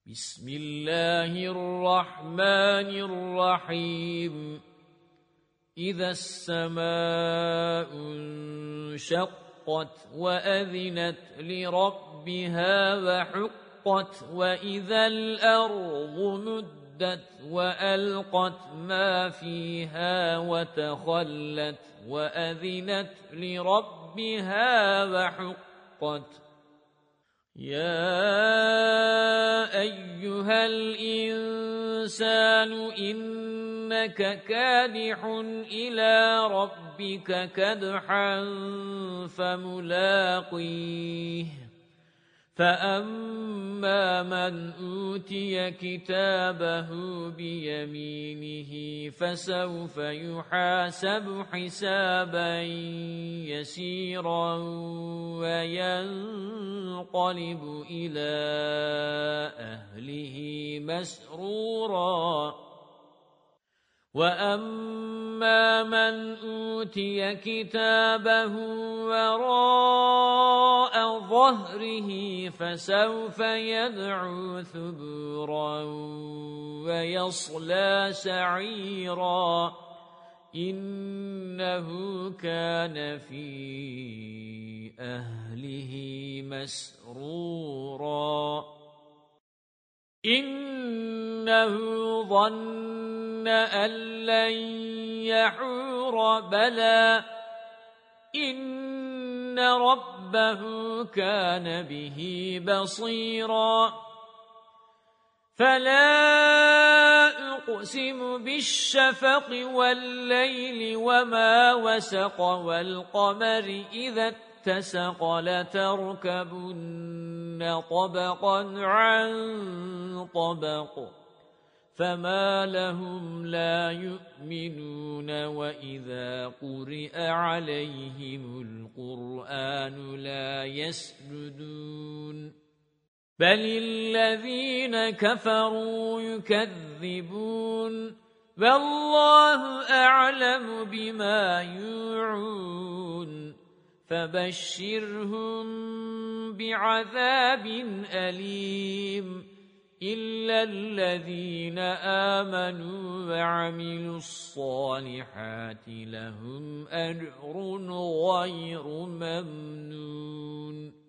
بسم الله الرحمن الرحيم إذا السماء انشقت وأذنت لربها وحقت وإذا الأرض مدت وألقت ما فيها وتخلت وأذنت لربها وحقت يا أيها الإنسان إنك كادح إلى ربك كدحا فملاقيه فأما من أوتي كتابه بيمينه فسوف يحاسب حسابا يسيرا وينقلب إلى أهله مسرورا وَأَمَّا مَنْ أُوتِيَ كِتَابَهُ وَرَاءَ ظَهْرِهِ فَسَوْفَ يَدْعُو ثُبُورًا وَيَصْلَى سَعِيرًا إِنَّهُ كَانَ فِي أَهْلِهِ مَسْرُورًا إِنَّهُ ظَنَّ أَن لَّن يَحُورَ بَلَى إِنَّ رَبَّهُ كَانَ بِهِ بَصِيرًا فَلَا أُقْسِمُ بِالشَّفَقِ وَاللَّيْلِ وَمَا وَسَقَ وَالْقَمَرِ إِذَا اتَّسَقَ لَتَرْكَبُنَّ طَبَقًا عَن طَبَقٍ فَمَا لَهُمْ لَا يُؤْمِنُونَ وَإِذَا قُرِئَ عَلَيْهِمُ الْقُرْآنُ لَا يَسْجُدُونَ بَلِ الَّذِينَ كَفَرُوا يُكَذِّبُونَ وَاللَّهُ أَعْلَمُ بِمَا يُوعُونَ فَبَشِّرْهُم بِعَذَابٍ أَلِيمٍ إِلَّا الَّذِينَ آمَنُوا وَعَمِلُوا الصَّالِحَاتِ لَهُمْ أَجْرٌ غَيْرُ مَمْنُونٍ